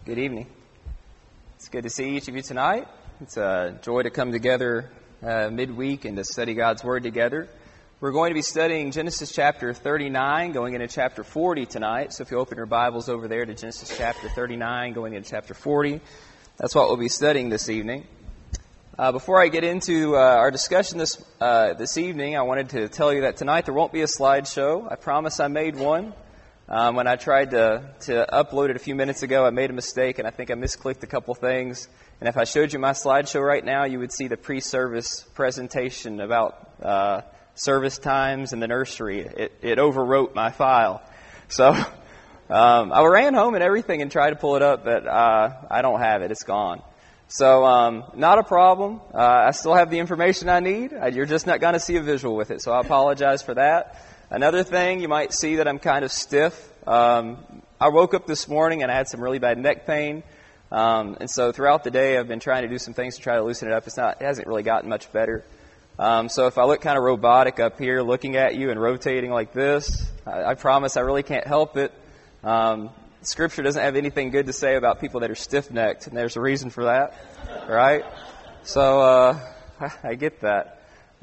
Good evening. It's good to see each of you tonight. It's a joy to come together midweek and to study God's Word together. We're going to be studying Genesis chapter 39, going into chapter 40 tonight. So if you open your Bibles over there to Genesis chapter 39, going into chapter 40, that's what we'll be studying this evening. Before I get into our discussion this evening, I wanted to tell you that tonight there won't be a slideshow. I promise I made one. When I tried to upload it a few minutes ago, I made a mistake, and I think I misclicked a couple things. And if I showed you my slideshow right now, you would see the pre-service presentation about service times in the nursery. It overwrote my file. So I ran home and everything and tried to pull it up, but I don't have it. It's gone. So not a problem. I still have the information I need. You're just not going to see a visual with it, so I apologize for that. Another thing, you might see that I'm kind of stiff. I woke up this morning and I had some really bad neck pain. And so throughout the day, I've been trying to do some things to try to loosen it up. It hasn't really gotten much better. So if I look kind of robotic up here looking at you and rotating like this, I promise I really can't help it. Scripture doesn't have anything good to say about people that are stiff-necked, and there's a reason for that, right? So I get that.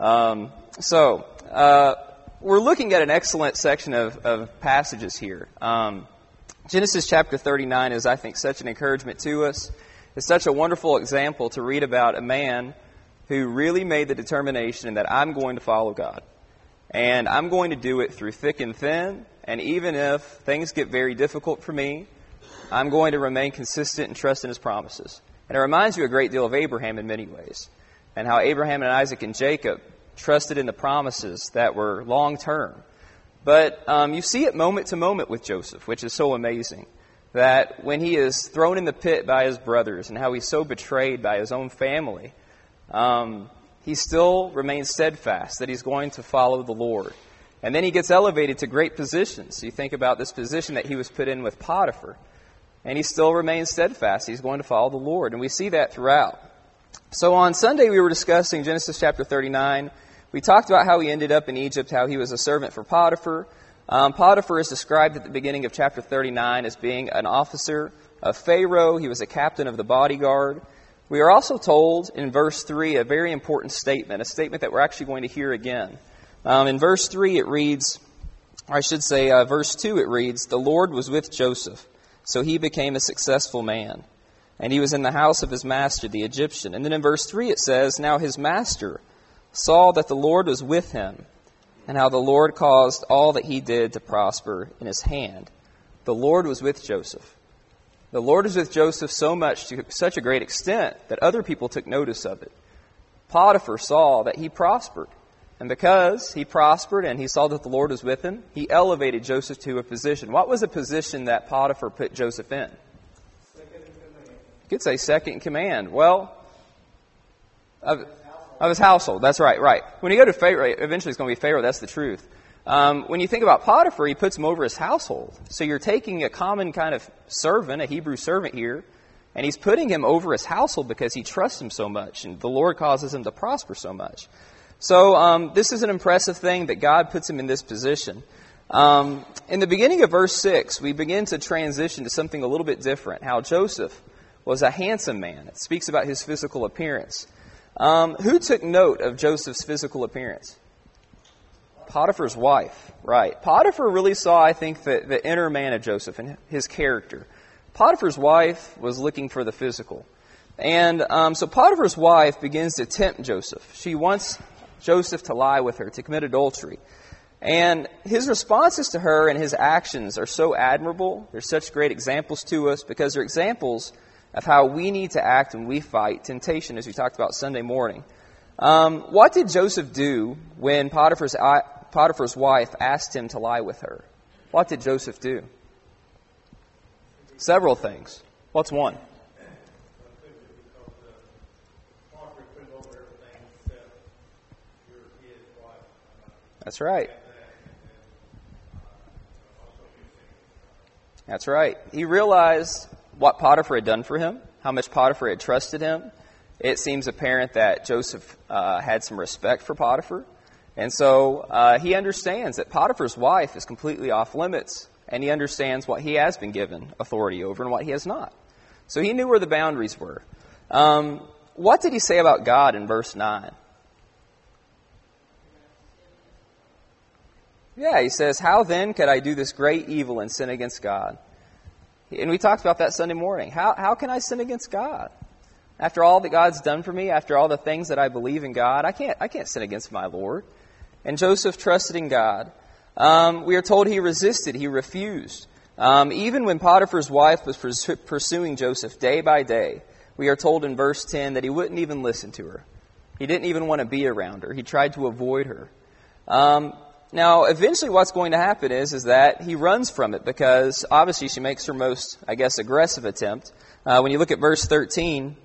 We're looking at an excellent section of passages here. Genesis chapter 39 is, I think, such an encouragement to us. It's such a wonderful example to read about a man who really made the determination that I'm going to follow God. And I'm going to do it through thick and thin. And even if things get very difficult for me, I'm going to remain consistent and trust in His promises. And it reminds you a great deal of Abraham in many ways. And how Abraham and Isaac and Jacob trusted in the promises that were long-term. But you see it moment to moment with Joseph, which is so amazing. That when he is thrown in the pit by his brothers and how he's so betrayed by his own family, he still remains steadfast that he's going to follow the Lord. And then he gets elevated to great positions. You think about this position that he was put in with Potiphar. And he still remains steadfast. He's going to follow the Lord. And we see that throughout. So on Sunday we were discussing Genesis chapter 39. We talked about how he ended up in Egypt, how he was a servant for Potiphar. Potiphar is described at the beginning of chapter 39 as being an officer of Pharaoh. He was a captain of the bodyguard. We are also told in verse 3 a very important statement, a statement that we're actually going to hear again. In verse 3 it reads, or I should say verse 2 it reads, "The Lord was with Joseph, so he became a successful man. And he was in the house of his master, the Egyptian." And then in verse 3 it says, "Now his master saw that the Lord was with him, and how the Lord caused all that he did to prosper in his hand." The Lord was with Joseph. The Lord was with Joseph so much, to such a great extent, that other people took notice of it. Potiphar saw that he prospered. And because he prospered and he saw that the Lord was with him, he elevated Joseph to a position. What was a position that Potiphar put Joseph in? Second in command. You could say second in command. Well, of his household. That's right. When you go to Pharaoh, eventually it's going to be Pharaoh. That's the truth. When you think about Potiphar, he puts him over his household. So you're taking a common kind of servant, a Hebrew servant here, and he's putting him over his household because he trusts him so much, and the Lord causes him to prosper so much. So this is an impressive thing that God puts him in this position. In the beginning of verse 6, we begin to transition to something a little bit different, how Joseph was a handsome man. It speaks about his physical appearance. Who took note of Joseph's physical appearance? Potiphar's wife, right. Potiphar really saw, I think, the inner man of Joseph and his character. Potiphar's wife was looking for the physical. And so Potiphar's wife begins to tempt Joseph. She wants Joseph to lie with her, to commit adultery. And his responses to her and his actions are so admirable. They're such great examples to us because they're examples of how we need to act when we fight temptation, as we talked about Sunday morning. What did Joseph do when Potiphar's wife asked him to lie with her? What did Joseph do? Several things. What's one? That's right. That's right. He realized what Potiphar had done for him, how much Potiphar had trusted him. It seems apparent that Joseph had some respect for Potiphar. And so he understands that Potiphar's wife is completely off limits, and he understands what he has been given authority over and what he has not. So he knew where the boundaries were. What did he say about God in verse 9? Yeah, he says, how then could I do this great evil and sin against God? And we talked about that Sunday morning. How can I sin against God? After all that God's done for me, after all the things that I believe in God, I can't sin against my Lord. And Joseph trusted in God. We are told he resisted, he refused. Even when Potiphar's wife was pursuing Joseph day by day, we are told in verse 10 that he wouldn't even listen to her. He didn't even want to be around her. He tried to avoid her. Now, eventually what's going to happen is that he runs from it because obviously she makes her most, aggressive attempt. When you look at verse 12,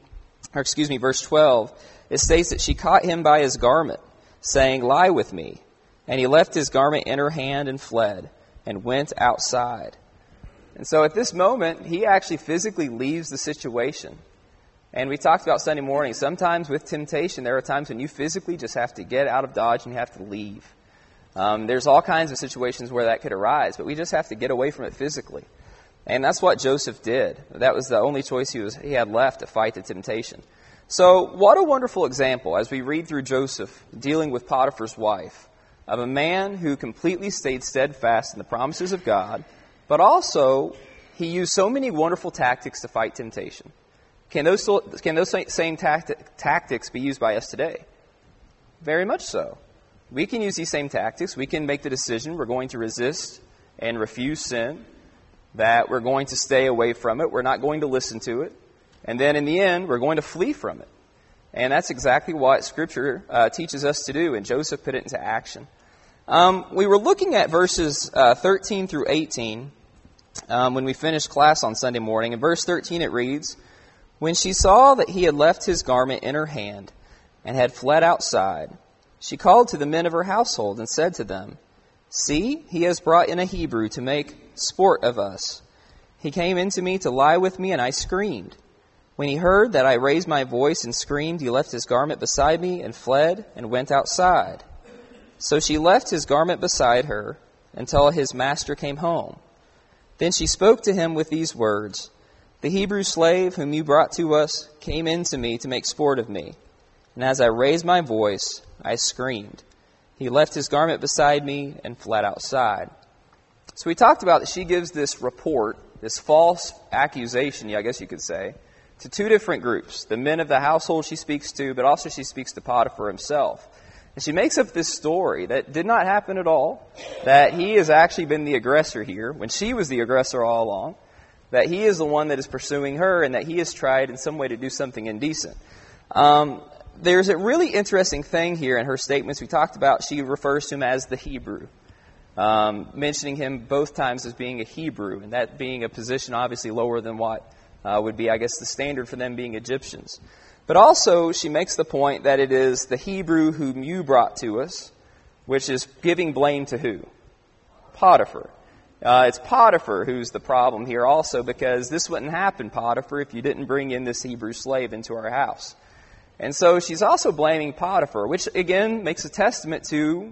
it states that she caught him by his garment, saying, lie with me. And he left his garment in her hand and fled and went outside. And so at this moment, he actually physically leaves the situation. And we talked about Sunday morning, sometimes with temptation, there are times when you physically just have to get out of Dodge and you have to leave. There's all kinds of situations where that could arise, but we just have to get away from it physically. And that's what Joseph did. That was the only choice he had left to fight the temptation. So what a wonderful example as we read through Joseph dealing with Potiphar's wife of a man who completely stayed steadfast in the promises of God, but also he used so many wonderful tactics to fight temptation. Can those same tactics be used by us today? Very much so. We can use these same tactics. We can make the decision we're going to resist and refuse sin, that we're going to stay away from it, we're not going to listen to it, and then in the end, we're going to flee from it. And that's exactly what Scripture teaches us to do, and Joseph put it into action. We were looking at verses 13 through 18 when we finished class on Sunday morning. In verse 13 it reads, when she saw that he had left his garment in her hand and had fled outside, she called to the men of her household and said to them, see, he has brought in a Hebrew to make sport of us. He came in to me to lie with me, and I screamed. When he heard that I raised my voice and screamed, he left his garment beside me and fled and went outside. So she left his garment beside her until his master came home. Then she spoke to him with these words, the Hebrew slave whom you brought to us came in to me to make sport of me. And as I raised my voice, I screamed. He left his garment beside me and fled outside. So we talked about that she gives this report, this false accusation, I guess you could say, to two different groups. The men of the household she speaks to, but also she speaks to Potiphar himself. And she makes up this story that did not happen at all, that he has actually been the aggressor here, when she was the aggressor all along, that he is the one that is pursuing her, and that he has tried in some way to do something indecent. There's a really interesting thing here in her statements. We talked about she refers to him as the Hebrew, mentioning him both times as being a Hebrew, and that being a position obviously lower than what would be, the standard for them being Egyptians. But also, she makes the point that it is the Hebrew whom you brought to us, which is giving blame to who? Potiphar. It's Potiphar who's the problem here also, because this wouldn't happen, Potiphar, if you didn't bring in this Hebrew slave into our house. And so she's also blaming Potiphar, which again makes a testament to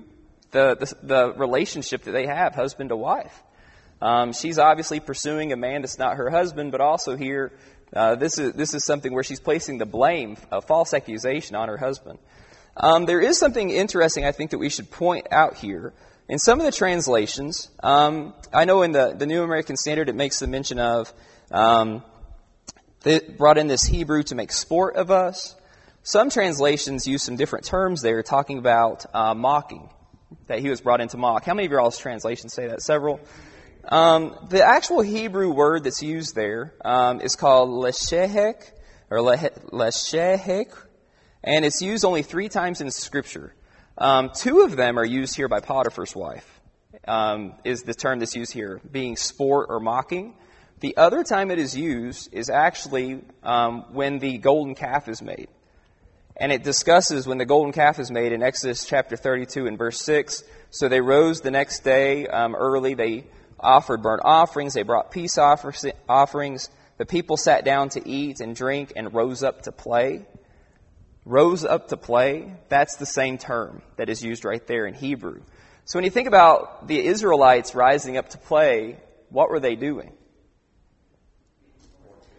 the relationship that they have, husband to wife. She's obviously pursuing a man that's not her husband, but also here, this is something where she's placing the blame, a false accusation, on her husband. There is something interesting I think that we should point out here. In some of the translations, I know in the New American Standard it makes the mention of they brought in this Hebrew to make sport of us. Some translations use some different terms there, talking about mocking, that he was brought in to mock. How many of your all's translations say that? Several. The actual Hebrew word that's used there is called leshehek, or leshehek, and it's used only 3 times in Scripture. 2 of them are used here by Potiphar's wife, is the term that's used here, being sport or mocking. The other time it is used is actually when the golden calf is made. And it discusses when the golden calf is made in Exodus chapter 32 and verse 6. So they rose the next day early. They offered burnt offerings. They brought peace offerings. The people sat down to eat and drink and rose up to play. Rose up to play, that's the same term that is used right there in Hebrew. So when you think about the Israelites rising up to play, what were they doing?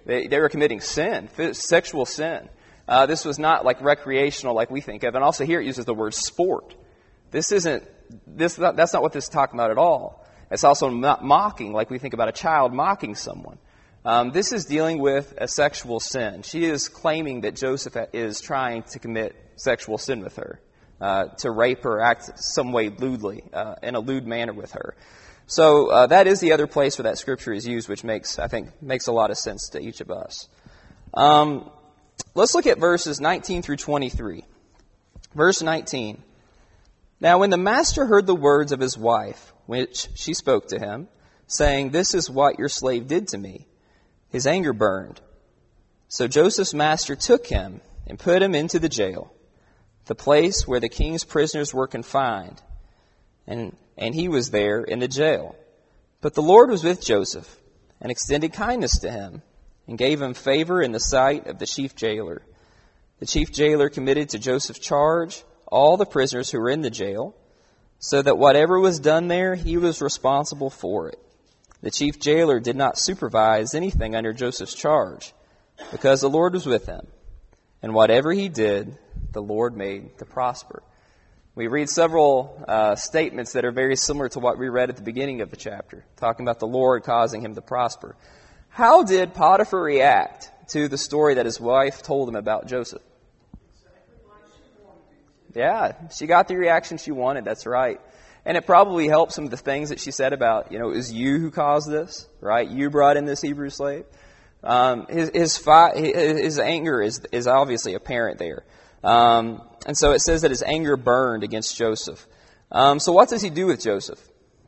They were committing sin, sexual sin. This was not like recreational like we think of. And also here it uses the word sport. That's not what this is talking about at all. It's also not mocking like we think about a child mocking someone. This is dealing with a sexual sin. She is claiming that Joseph is trying to commit sexual sin with her, to rape her, act some way lewdly, in a lewd manner with her. So that is the other place where that scripture is used, which I think makes a lot of sense to each of us. Let's look at verses 19 through 23. Verse 19. Now when the master heard the words of his wife, which she spoke to him, saying, "This is what your slave did to me," his anger burned. So Joseph's master took him and put him into the jail, the place where the king's prisoners were confined. And he was there in the jail. But the Lord was with Joseph and extended kindness to him and gave him favor in the sight of the chief jailer. The chief jailer committed to Joseph's charge all the prisoners who were in the jail, so that whatever was done there, he was responsible for it. The chief jailer did not supervise anything under Joseph's charge, because the Lord was with him. And whatever he did, the Lord made to prosper. We read several statements that are very similar to what we read at the beginning of the chapter, talking about the Lord causing him to prosper. How did Potiphar react to the story that his wife told him about Joseph? Yeah, she got the reaction she wanted, that's right. And it probably helped some of the things that she said about, it was you who caused this, right? You brought in this Hebrew slave. His anger is obviously apparent there. And so it says that his anger burned against Joseph. So what does he do with Joseph?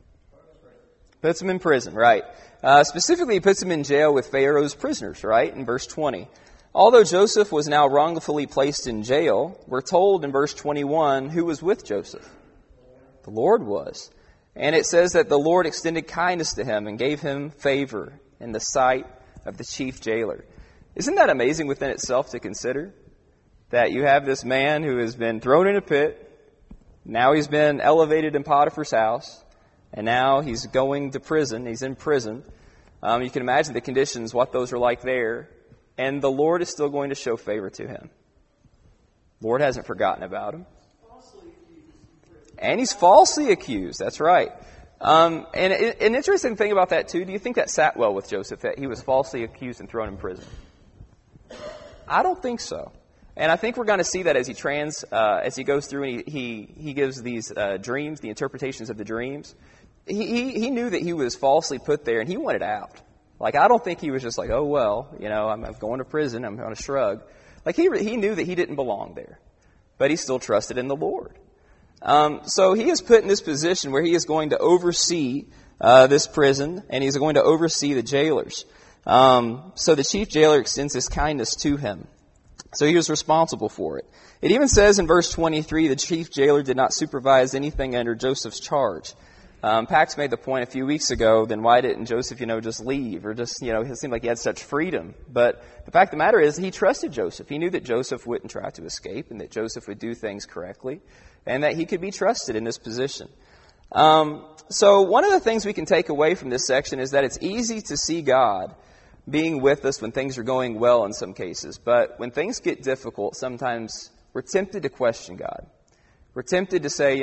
Puts him in prison, right? Specifically, he puts him in jail with Pharaoh's prisoners, right? In verse 20. Although Joseph was now wrongfully placed in jail, we're told in verse 21 who was with Joseph. The Lord was. And it says that the Lord extended kindness to him and gave him favor in the sight of the chief jailer. Isn't that amazing within itself to consider? That you have this man who has been thrown in a pit, now he's been elevated in Potiphar's house, and now he's going to prison, he's in prison. You can imagine the conditions, what those are like there, and the Lord is still going to show favor to him. Lord hasn't forgotten about him. And he's falsely accused, that's right. And an interesting thing about that too, do you think that sat well with Joseph, that he was falsely accused and thrown in prison? I don't think so. And I think we're going to see that as he goes through and he gives these dreams, the interpretations of the dreams. He knew that he was falsely put there and he wanted out. Like, I don't think he was just like, oh, well, I'm going to prison, I'm going to shrug. Like, he knew that he didn't belong there. But he still trusted in the Lord. So he is put in this position where he is going to oversee this prison, and he's going to oversee the jailers. So the chief jailer extends his kindness to him. So he was responsible for it. It even says in verse 23, the chief jailer did not supervise anything under Joseph's charge. Pax made the point a few weeks ago, then why didn't Joseph, just leave? Or just, it seemed like he had such freedom. But the fact of the matter is, he trusted Joseph. He knew that Joseph wouldn't try to escape and that Joseph would do things correctly and that he could be trusted in this position. So one of the things we can take away from this section is that it's easy to see God being with us when things are going well in some cases. But when things get difficult, sometimes we're tempted to question God. We're tempted to say,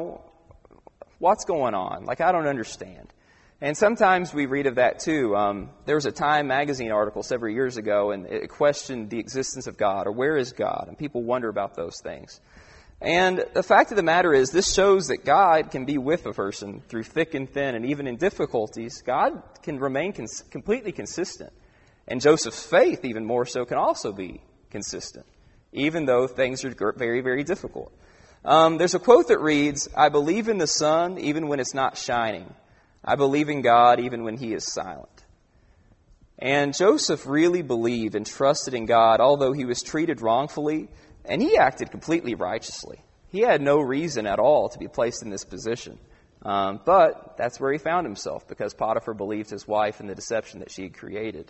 what's going on? Like, I don't understand. And sometimes we read of that too. There was a Time magazine article several years ago, and it questioned the existence of God, or where is God? And people wonder about those things. And the fact of the matter is, this shows that God can be with a person through thick and thin, and even in difficulties, God can remain completely consistent. And Joseph's faith, even more so, can also be consistent, even though things are very, very difficult. There's a quote that reads, "I believe in the sun even when it's not shining. I believe in God even when He is silent." And Joseph really believed and trusted in God, although he was treated wrongfully, and he acted completely righteously. He had no reason at all to be placed in this position. But that's where he found himself, because Potiphar believed his wife in the deception that she had created.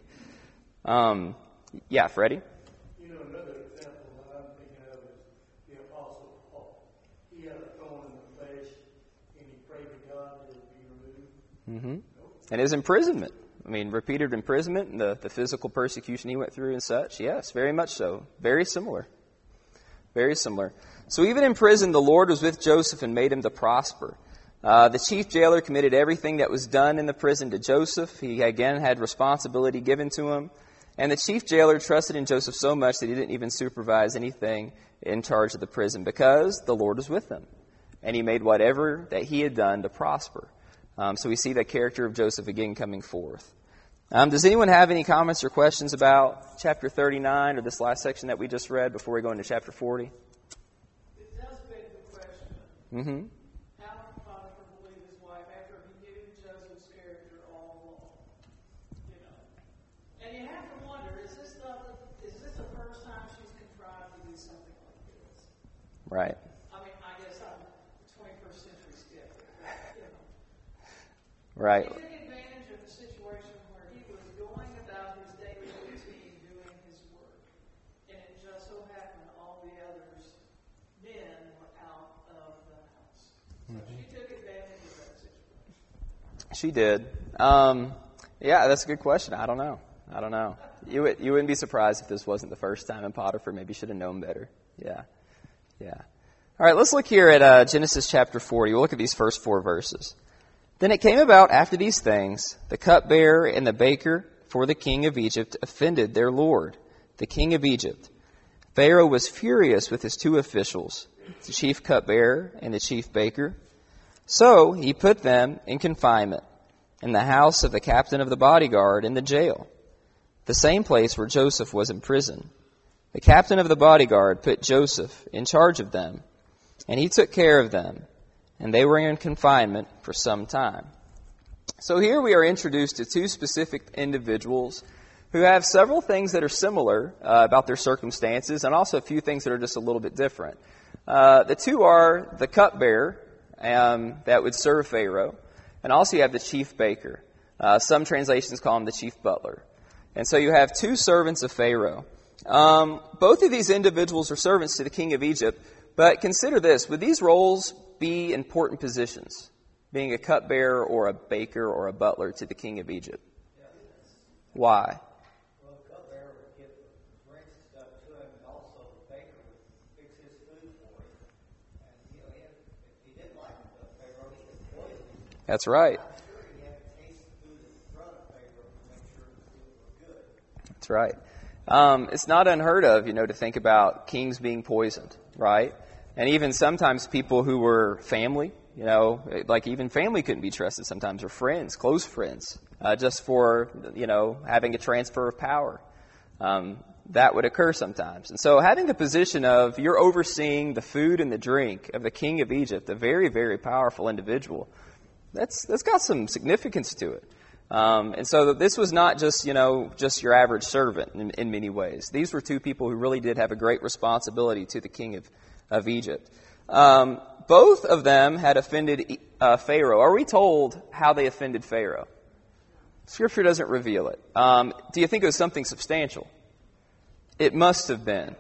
Yeah, Freddie? Another example that I'm thinking of is the Apostle Paul. He had a thorn in the flesh, and he prayed to God that it be removed. And his imprisonment, I mean, repeated imprisonment and the physical persecution he went through and such? Yes, very much so. Very similar. Very similar. So even in prison, the Lord was with Joseph and made him to prosper. The chief jailer committed everything that was done in the prison to Joseph. He again had responsibility given to him. And the chief jailer trusted in Joseph so much that he didn't even supervise anything in charge of the prison because the Lord was with him. And he made whatever that he had done to prosper. So we see the character of Joseph again coming forth. Does anyone have any comments or questions about chapter 39 or this last section that we just read before we go into chapter 40? It does beg the question. Mm-hmm. How did Potiphar believe his wife after he knew Joseph's character all along? You know, and you have to wonder: is this the first time she's contrived to do something like this? Right. I mean, I guess I'm a 21st century skeptic. But, you know. Right. He took advantage of the situation where he was going about his daily routine doing his work. And it just so happened all the others men were out of the house. So she took advantage of that situation. She did. Yeah, that's a good question. I don't know. You wouldn't be surprised if this wasn't the first time, and Potiphar maybe should have known better. Yeah. All right, let's look here at Genesis chapter 40. We'll look at these first 4 verses. Then it came about after these things, the cupbearer and the baker for the king of Egypt offended their lord, the king of Egypt. Pharaoh was furious with his 2 officials, the chief cupbearer and the chief baker. So he put them in confinement in the house of the captain of the bodyguard in the jail, the same place where Joseph was in prison. The captain of the bodyguard put Joseph in charge of them, and he took care of them. And they were in confinement for some time. So here we are introduced to 2 specific individuals who have several things that are similar about their circumstances and also a few things that are just a little bit different. The 2 are the cupbearer that would serve Pharaoh, and also you have the chief baker. Some translations call him the chief butler. And so you have 2 servants of Pharaoh. Both of these individuals are servants to the king of Egypt, but consider this. Would these roles be important positions, being a cupbearer or a baker or a butler to the king of Egypt? Why? Well, the cupbearer would give drinks and stuff to him, and also the baker would fix his food for him. And if he didn't like Pharaoh, he could poison him. That's right. I'm sure he had to taste the food in front of Pharaoh to make sure the food was good. That's right. It's not unheard of, to think about kings being poisoned, right? And even sometimes people who were family, like even family couldn't be trusted sometimes, or friends, close friends, just for, having a transfer of power. That would occur sometimes. And so having the position of you're overseeing the food and the drink of the king of Egypt, a very, very powerful individual, that's got some significance to it. And so this was not just your average servant in many ways. These were 2 people who really did have a great responsibility to the king of Egypt. Both of them had offended Pharaoh. Are we told how they offended Pharaoh? Scripture doesn't reveal it. Do you think it was something substantial? It must have been.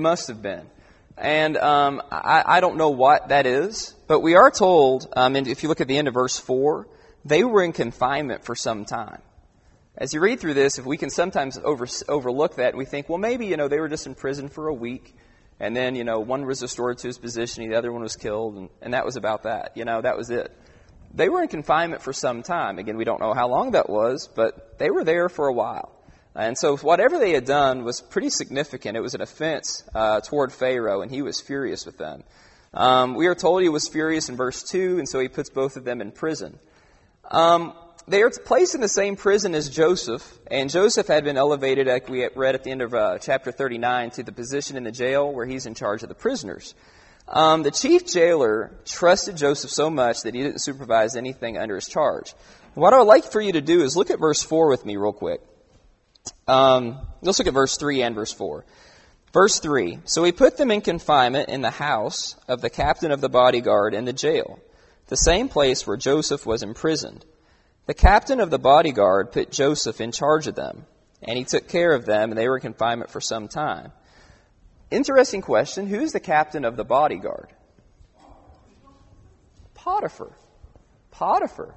And I don't know what that is, but we are told, and if you look at the end of verse 4, they were in confinement for some time. As you read through this, if we can sometimes overlook that, and we think, well, maybe, they were just in prison for a week, and then, one was restored to his position, the other one was killed, and that was about that. That was it. They were in confinement for some time. Again, we don't know how long that was, but they were there for a while. And so whatever they had done was pretty significant. It was an offense toward Pharaoh, and he was furious with them. We are told he was furious in verse 2, and so he puts both of them in prison. They are placed in the same prison as Joseph, and Joseph had been elevated, like we read at the end of chapter 39, to the position in the jail where he's in charge of the prisoners. The chief jailer trusted Joseph so much that he didn't supervise anything under his charge. What I would like for you to do is look at verse 4 with me real quick. Let's look at verse 3 and verse 4. Verse 3, so he put them in confinement in the house of the captain of the bodyguard in the jail, the same place where Joseph was imprisoned. The captain of the bodyguard put Joseph in charge of them, and he took care of them, and they were in confinement for some time. Interesting question. Who's the captain of the bodyguard? Potiphar.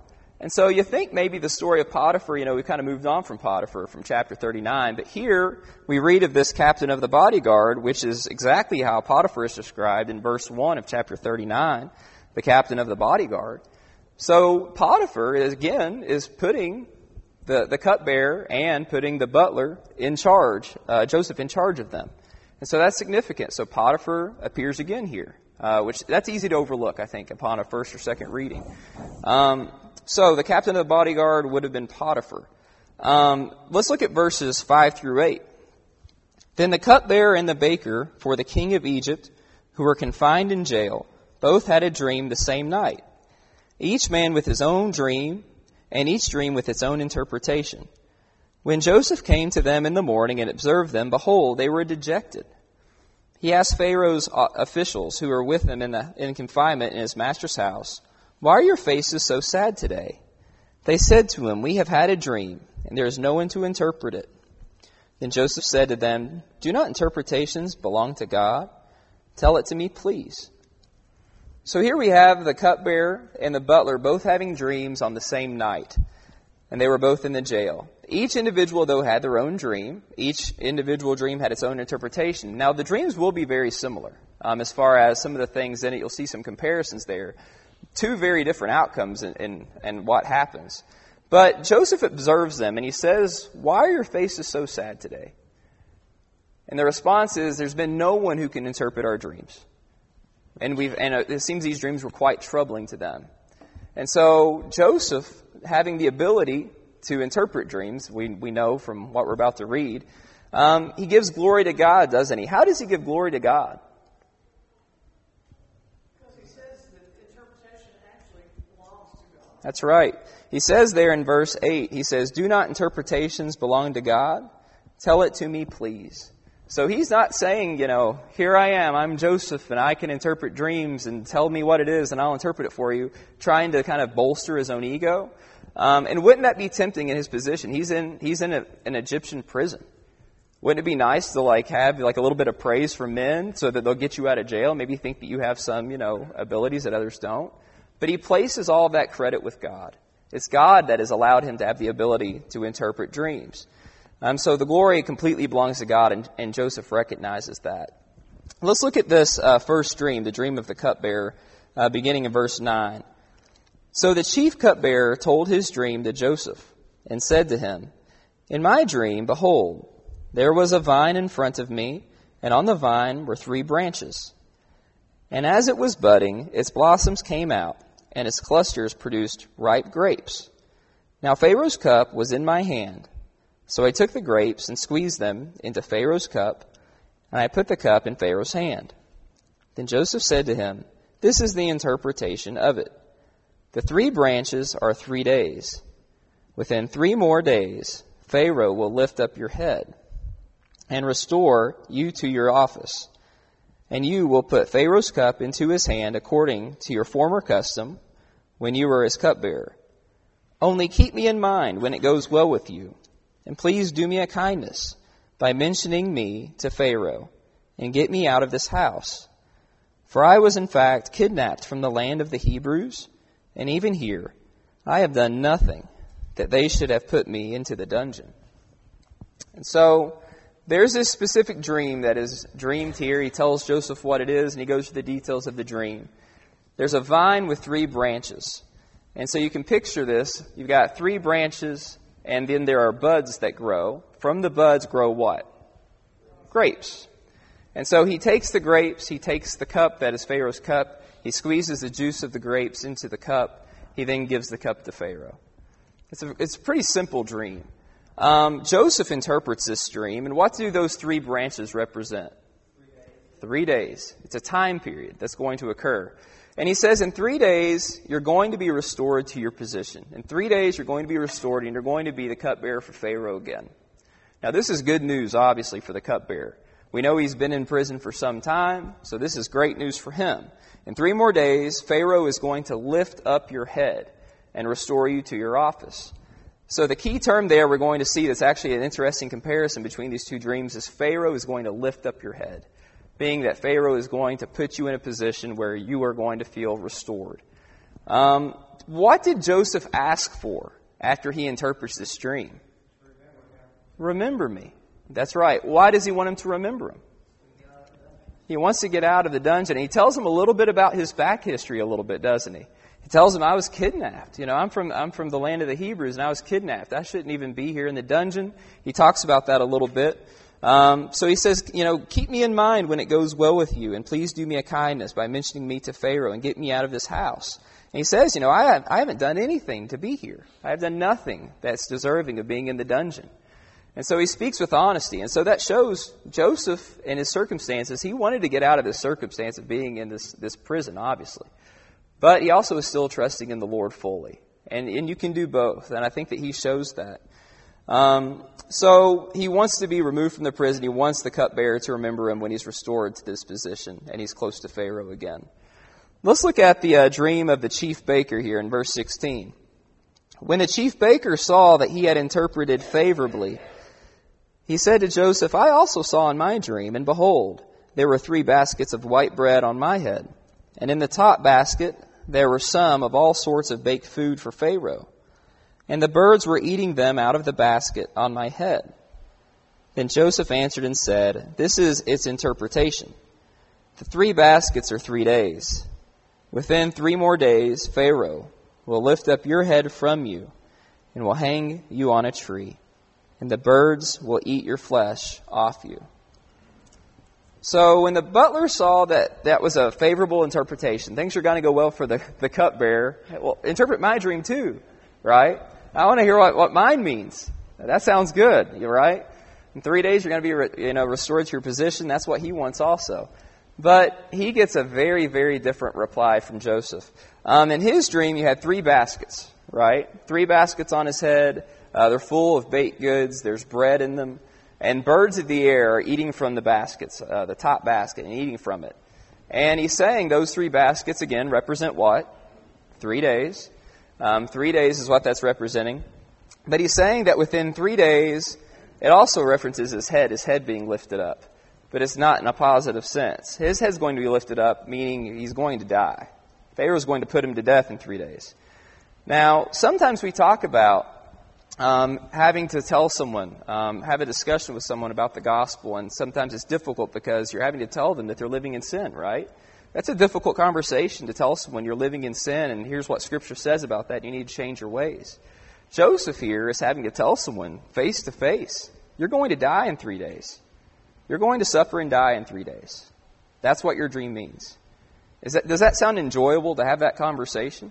And so you think maybe the story of Potiphar, we've kind of moved on from Potiphar from chapter 39. But here we read of this captain of the bodyguard, which is exactly how Potiphar is described in verse 1 of chapter 39, the captain of the bodyguard. So Potiphar, again, is putting the cupbearer and putting the butler in charge, Joseph in charge of them. And so that's significant. So Potiphar appears again here, which that's easy to overlook, I think, upon a first or second reading. So the captain of the bodyguard would have been Potiphar. Let's look at verses 5 through 8. Then the cupbearer and the baker for the king of Egypt, who were confined in jail, both had a dream the same night, each man with his own dream, and each dream with its own interpretation. When Joseph came to them in the morning and observed them, behold, they were dejected. He asked Pharaoh's officials who were with him in confinement in his master's house, "Why are your faces so sad today?" They said to him, "We have had a dream, and there is no one to interpret it." Then Joseph said to them, "Do not interpretations belong to God? Tell it to me, please." So here we have the cupbearer and the butler both having dreams on the same night, and they were both in the jail. Each individual, though, had their own dream. Each individual dream had its own interpretation. Now, the dreams will be very similar as far as some of the things in it. You'll see some comparisons there. Two very different outcomes in what happens. But Joseph observes them, and he says, "Why are your faces so sad today?" And the response is, "There's been no one who can interpret our dreams." And it seems these dreams were quite troubling to them. And so Joseph, having the ability to interpret dreams, we know from what we're about to read, he gives glory to God, doesn't he? How does he give glory to God? Because he says that interpretation actually belongs to God. That's right. He says there in verse 8, he says, "Do not interpretations belong to God? Tell it to me, please." So he's not saying, "Here I am, I'm Joseph, and I can interpret dreams, and tell me what it is, and I'll interpret it for you," trying to kind of bolster his own ego. And wouldn't that be tempting in his position? He's in an Egyptian prison. Wouldn't it be nice to have a little bit of praise from men so that they'll get you out of jail, maybe think that you have some, abilities that others don't? But he places all of that credit with God. It's God that has allowed him to have the ability to interpret dreams. So the glory completely belongs to God, and Joseph recognizes that. Let's look at this first dream, the dream of the cupbearer, beginning in verse 9. So the chief cupbearer told his dream to Joseph and said to him, "In my dream, behold, there was a vine in front of me, and on the vine were 3 branches. And as it was budding, its blossoms came out, and its clusters produced ripe grapes. Now Pharaoh's cup was in my hand. So I took the grapes and squeezed them into Pharaoh's cup, and I put the cup in Pharaoh's hand." Then Joseph said to him, "This is the interpretation of it. The 3 branches are 3 days. Within 3 more days, Pharaoh will lift up your head and restore you to your office. And you will put Pharaoh's cup into his hand according to your former custom when you were his cupbearer. Only keep me in mind when it goes well with you. And please do me a kindness by mentioning me to Pharaoh and get me out of this house. For I was in fact kidnapped from the land of the Hebrews, and even here I have done nothing that they should have put me into the dungeon." And so there's this specific dream that is dreamed here. He tells Joseph what it is, and he goes through the details of the dream. There's a vine with 3 branches. And so you can picture this. You've got 3 branches, and then there are buds that grow. From the buds grow what? Grapes. And so he takes the grapes, he takes the cup that is Pharaoh's cup, he squeezes the juice of the grapes into the cup, he then gives the cup to Pharaoh. It's a pretty simple dream. Joseph interprets this dream, and what do those 3 branches represent? 3 days. It's a time period that's going to occur. And he says, in 3 days, you're going to be restored to your position. In 3 days, you're going to be restored, and you're going to be the cupbearer for Pharaoh again. Now, this is good news, obviously, for the cupbearer. We know he's been in prison for some time, so this is great news for him. In 3 more days, Pharaoh is going to lift up your head and restore you to your office. So the key term there we're going to see that's actually an interesting comparison between these 2 dreams is Pharaoh is going to lift up your head, being that Pharaoh is going to put you in a position where you are going to feel restored. What did Joseph ask for after he interprets this dream? Remember me. That's right. Why does he want him to remember him? He wants to get out of the dungeon. And he tells him a little bit about his back history a little bit, doesn't he? He tells him, I was kidnapped. I'm from the land of the Hebrews, and I was kidnapped. I shouldn't even be here in the dungeon. He talks about that a little bit. So he says, keep me in mind when it goes well with you, and please do me a kindness by mentioning me to Pharaoh and get me out of this house. And he says, I haven't done anything to be here. I have done nothing that's deserving of being in the dungeon. And so he speaks with honesty. And so that shows Joseph in his circumstances. He wanted to get out of this circumstance of being in this prison, obviously. But he also is still trusting in the Lord fully. And you can do both. And I think that he shows that. So he wants to be removed from the prison. He wants the cupbearer to remember him when he's restored to this position and he's close to Pharaoh again. Let's look at the dream of the chief baker here in verse 16. When the chief baker saw that he had interpreted favorably, he said to Joseph, I also saw in my dream, and behold, there were 3 baskets of white bread on my head. And in the top basket there were some of all sorts of baked food for Pharaoh. And the birds were eating them out of the basket on my head. Then Joseph answered and said, this is its interpretation. The 3 baskets are 3 days. Within 3 more days, Pharaoh will lift up your head from you and will hang you on a tree. And the birds will eat your flesh off you. So when the butler saw that was a favorable interpretation, things are going to go well for the cupbearer. Well, interpret my dream too, right? I want to hear what mine means. That sounds good, right? In 3 days you're going to be restored to your position. That's what he wants also. But he gets a very, very different reply from Joseph. In his dream, you had 3 baskets, right? 3 baskets on his head. They're full of baked goods. There's bread in them. And birds of the air are eating from the baskets, the top basket, and eating from it. And he's saying those 3 baskets, again, represent what? 3 days. 3 days is what that's representing. But he's saying that within 3 days, it also references his head being lifted up. But it's not in a positive sense. His head's going to be lifted up, meaning he's going to die. Pharaoh's going to put him to death in 3 days. Now, sometimes we talk about having to tell someone, have a discussion with someone about the gospel, and sometimes it's difficult because you're having to tell them that they're living in sin, right? That's a difficult conversation to tell someone you're living in sin, and here's what Scripture says about that. You need to change your ways. Joseph here is having to tell someone face to face, you're going to die in 3 days. You're going to suffer and die in 3 days. That's what your dream means. Does that sound enjoyable to have that conversation?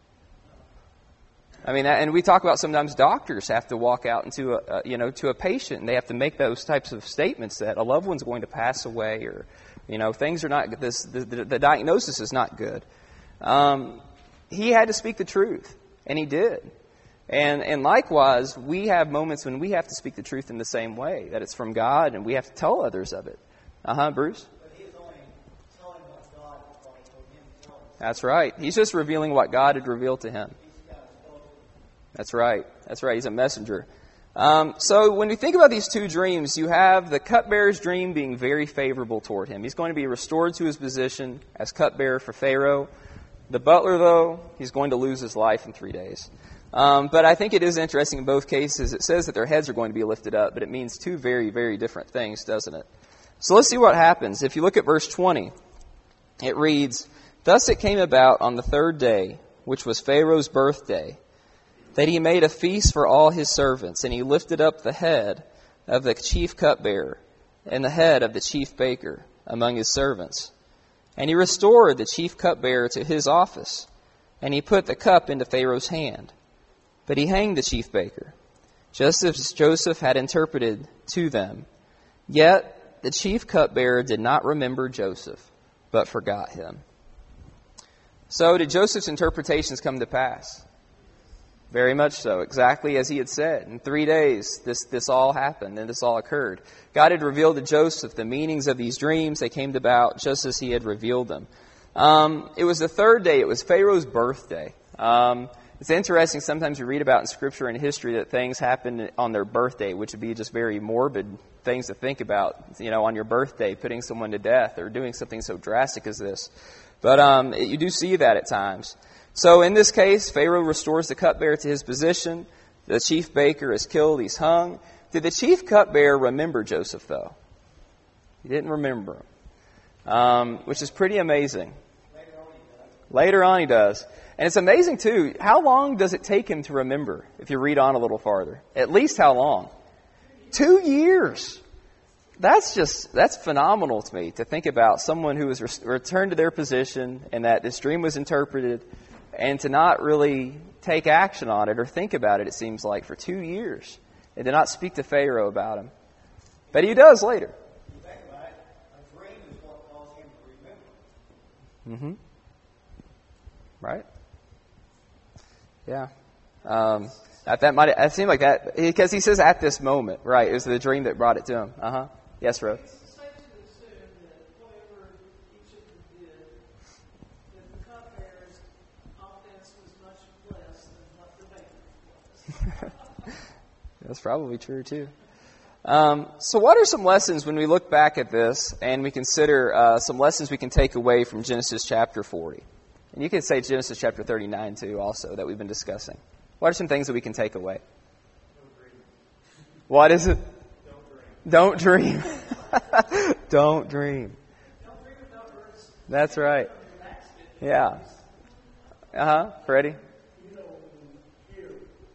I mean, and we talk about sometimes doctors have to walk out into to a patient, and they have to make those types of statements that a loved one's going to pass away, or things are not. The diagnosis is not good. He had to speak the truth, and he did. And likewise, we have moments when we have to speak the truth in the same way, that it's from God, and we have to tell others of it. Bruce? But he's only telling what God has told him to tell. That's right. He's just revealing what God had revealed to him. That's right. That's right. He's a messenger. So when we think about these 2 dreams, you have the cupbearer's dream being very favorable toward him. He's going to be restored to his position as cupbearer for Pharaoh. The butler, though, he's going to lose his life in 3 days. But I think it is interesting in both cases. It says that their heads are going to be lifted up, but it means 2 very, very different things, doesn't it? So let's see what happens. If you look at verse 20, it reads, Thus it came about on the 3rd day, which was Pharaoh's birthday, that he made a feast for all his servants, and he lifted up the head of the chief cupbearer and the head of the chief baker among his servants. And he restored the chief cupbearer to his office, and he put the cup into Pharaoh's hand. But he hanged the chief baker, just as Joseph had interpreted to them. Yet the chief cupbearer did not remember Joseph, but forgot him. So did Joseph's interpretations come to pass? Very much so, exactly as he had said. In 3 days, this all happened and this all occurred. God had revealed to Joseph the meanings of these dreams. They came about just as he had revealed them. It was the 3rd day. It was Pharaoh's birthday. It's interesting, sometimes you read about in Scripture and history that things happen on their birthday, which would be just very morbid things to think about, on your birthday, putting someone to death or doing something so drastic as this. But you do see that at times. So in this case, Pharaoh restores the cupbearer to his position. The chief baker is killed. He's hung. Did the chief cupbearer remember Joseph, though? He didn't remember him, which is pretty amazing. Later on he does. And it's amazing, too. How long does it take him to remember, if you read on a little farther? At least how long? 2 years. That's phenomenal to me, to think about someone who was returned to their position and that this dream was interpreted and to not really take action on it or think about it seems like, for 2 years. And to not speak to Pharaoh about him. But he does later. You think about it, a dream is what caused him to remember. Right? Yeah. That seemed like that, because he says at this moment, right? It was the dream that brought it to him. Yes, Rose? It's safe to assume that whatever each of them did, that the cupbearer's offense was much less than what the baker's was. That's probably true, too. So what are some lessons when we look back at this and we consider some lessons we can take away from Genesis chapter 40? And you can say Genesis chapter 39, too, also, that we've been discussing. What are some things that we can take away? What is it? Don't dream. Don't dream. That's right. Yeah. Freddie? You know, here,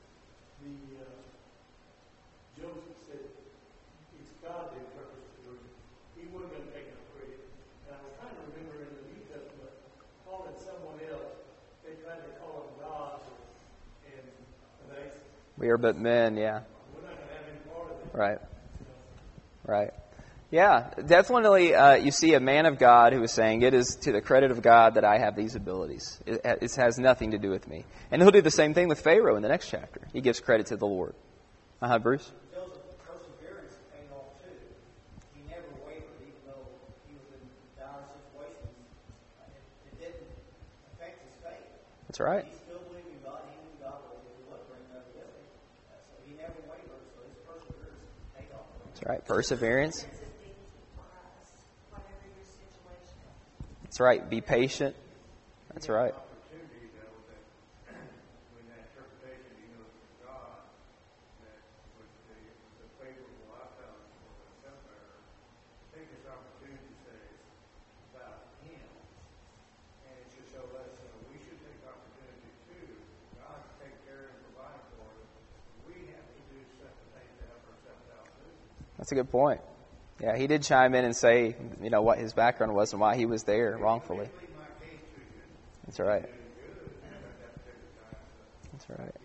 Joseph said, it's God that interprets the dream. He wasn't going to take no credit. And I was trying to remember in the New Testament, calling someone else, they tried to call him God, and they, We are but men, yeah. we're not going to have any part of it. Right. Right. Yeah, definitely you see a man of God who is saying, it is to the credit of God that I have these abilities. It has nothing to do with me. And he'll do the same thing with Pharaoh in the next chapter. He gives credit to the Lord. Bruce? Joseph's perseverance paid off too. He never wavered, even though he was in dire situations. It didn't affect his faith. That's right. He still believed in God. He knew God would bring that with him. So he never wavered. So his perseverance paid off. That's right. Perseverance. That's right. Be patient. That's right. Opportunity, though, that when that interpretation, from God, that was the favorable outcome for the cupbearer, take this opportunity to say it's about him. And it should show us, we should take the opportunity too. God to take care and provide for us. We have to do certain things to help ourselves out too. That's a good point. Yeah, he did chime in and say, what his background was and why he was there wrongfully. That's right. That's right.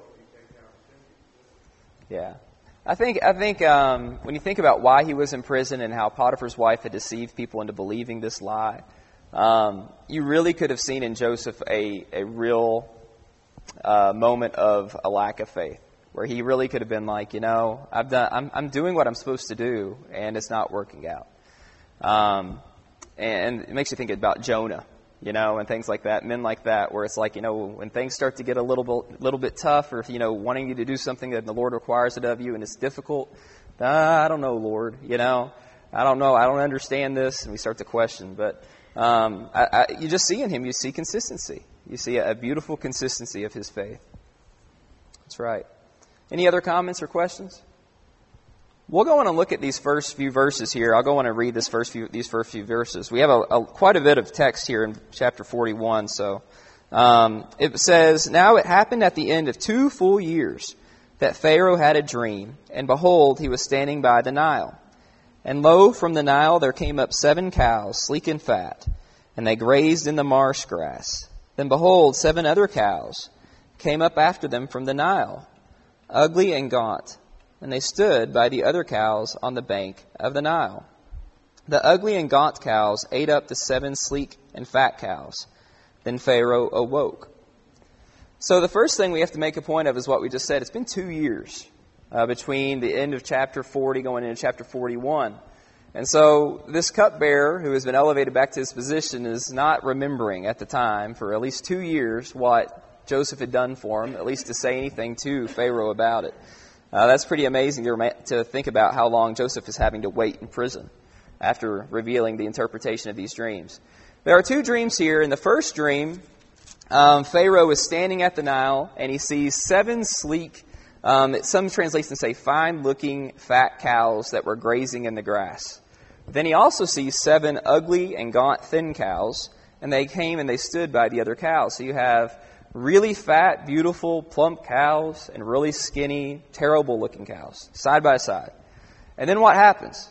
Yeah. I think when you think about why he was in prison and how Potiphar's wife had deceived people into believing this lie, you really could have seen in Joseph a real moment of a lack of faith, where he really could have been like, I'm doing what I'm supposed to do, and it's not working out. And it makes you think about Jonah, and things like that, men like that, where it's like, when things start to get a little bit tough, or if, wanting you to do something that the Lord requires it of you, and it's difficult, I don't know, Lord, I don't know, I don't understand this, and we start to question. But you just see in him, you see consistency. You see a beautiful consistency of his faith. That's right. Any other comments or questions? We'll go on and look at these first few verses here. I'll go on and read these first few verses. We have quite a bit of text here in chapter 41. So it says, "Now it happened at the end of 2 full years that Pharaoh had a dream, and behold, he was standing by the Nile. And lo, from the Nile there came up 7 cows, sleek and fat, and they grazed in the marsh grass. Then behold, 7 other cows came up after them from the Nile, ugly and gaunt, and they stood by the other cows on the bank of the Nile. The ugly and gaunt cows ate up the 7 sleek and fat cows. Then Pharaoh awoke." So the first thing we have to make a point of is what we just said. It's been 2 years between the end of chapter 40 going into chapter 41. And so this cupbearer, who has been elevated back to his position, is not remembering at the time for at least 2 years what Joseph had done for him, at least to say anything to Pharaoh about it. That's pretty amazing to think about how long Joseph is having to wait in prison after revealing the interpretation of these dreams. There are 2 dreams here. In the first dream, Pharaoh is standing at the Nile, and he sees 7 sleek, some translations say fine-looking fat cows that were grazing in the grass. Then he also sees 7 ugly and gaunt thin cows, and they came and they stood by the other cows. So you have really fat, beautiful, plump cows and really skinny, terrible-looking cows, side by side. And then what happens?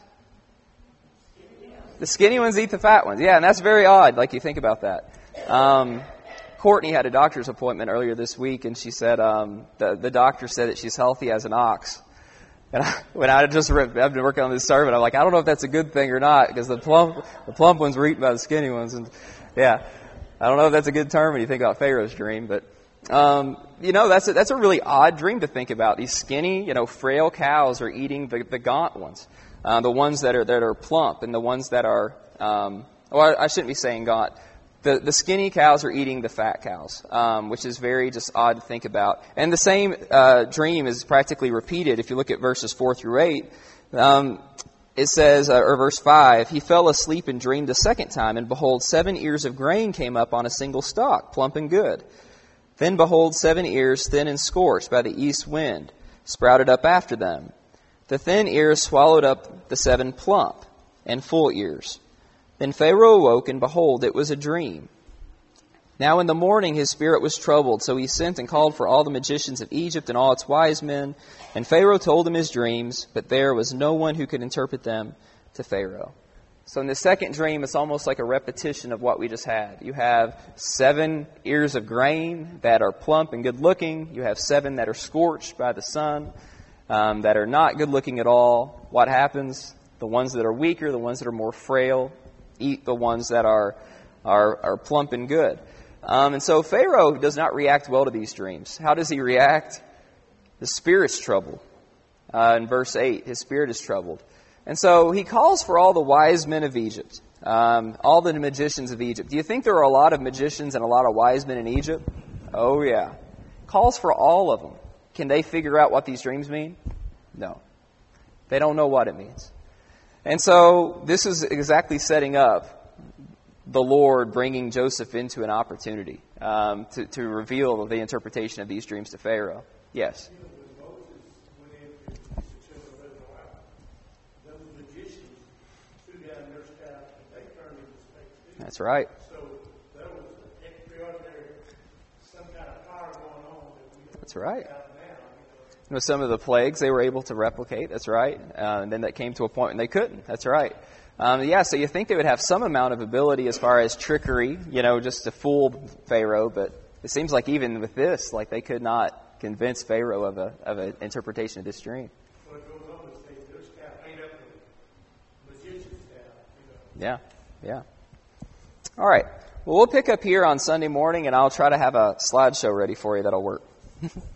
The skinny ones eat the fat ones. Yeah, and that's very odd, like you think about that. Courtney had a doctor's appointment earlier this week, and she said the doctor said that she's healthy as an ox. And I've been working on this sermon, I'm like, I don't know if that's a good thing or not, because the plump ones were eaten by the skinny ones. And yeah, I don't know if that's a good term when you think about Pharaoh's dream, but that's a really odd dream to think about. These skinny, frail cows are eating the gaunt ones, the ones that are plump, and the ones that are I shouldn't be saying gaunt. The skinny cows are eating the fat cows, which is very just odd to think about. And the same dream is practically repeated. If you look at verses 4 through 8, it says, or verse 5, he fell asleep and dreamed a second time, and behold, 7 ears of grain came up on a single stalk, plump and good. Then behold, 7 ears, thin and scorched by the east wind, sprouted up after them. The thin ears swallowed up the 7 plump and full ears. Then Pharaoh awoke, and behold, it was a dream. Now in the morning his spirit was troubled, so he sent and called for all the magicians of Egypt and all its wise men. And Pharaoh told them his dreams, but there was no one who could interpret them to Pharaoh. So in the second dream, it's almost like a repetition of what we just had. You have 7 ears of grain that are plump and good looking. You have 7 that are scorched by the sun, that are not good looking at all. What happens? The ones that are weaker, the ones that are more frail, eat the ones that are plump and good. And so Pharaoh does not react well to these dreams. How does he react? The spirit's troubled. In verse 8, his spirit is troubled. And so he calls for all the wise men of Egypt, all the magicians of Egypt. Do you think there are a lot of magicians and a lot of wise men in Egypt? Oh, yeah. Calls for all of them. Can they figure out what these dreams mean? No. They don't know what it means. And so this is exactly setting up the Lord bringing Joseph into an opportunity to reveal the interpretation of these dreams to Pharaoh. Yes? When Moses went into the children of Israel, those magicians threw down their staff and they turned into snakes too. That's right. So there was an extraordinary, some kind of power going on that we don't That's right. have now. Some of the plagues they were able to replicate. That's right. And then that came to a point when they couldn't. That's right. So you think they would have some amount of ability as far as trickery, just to fool Pharaoh. But it seems like even with this, like they could not convince Pharaoh of an interpretation of this dream. So it goes on to say their staff ain't up to the magician's staff. Yeah. All right. Well, we'll pick up here on Sunday morning, and I'll try to have a slideshow ready for you that'll work.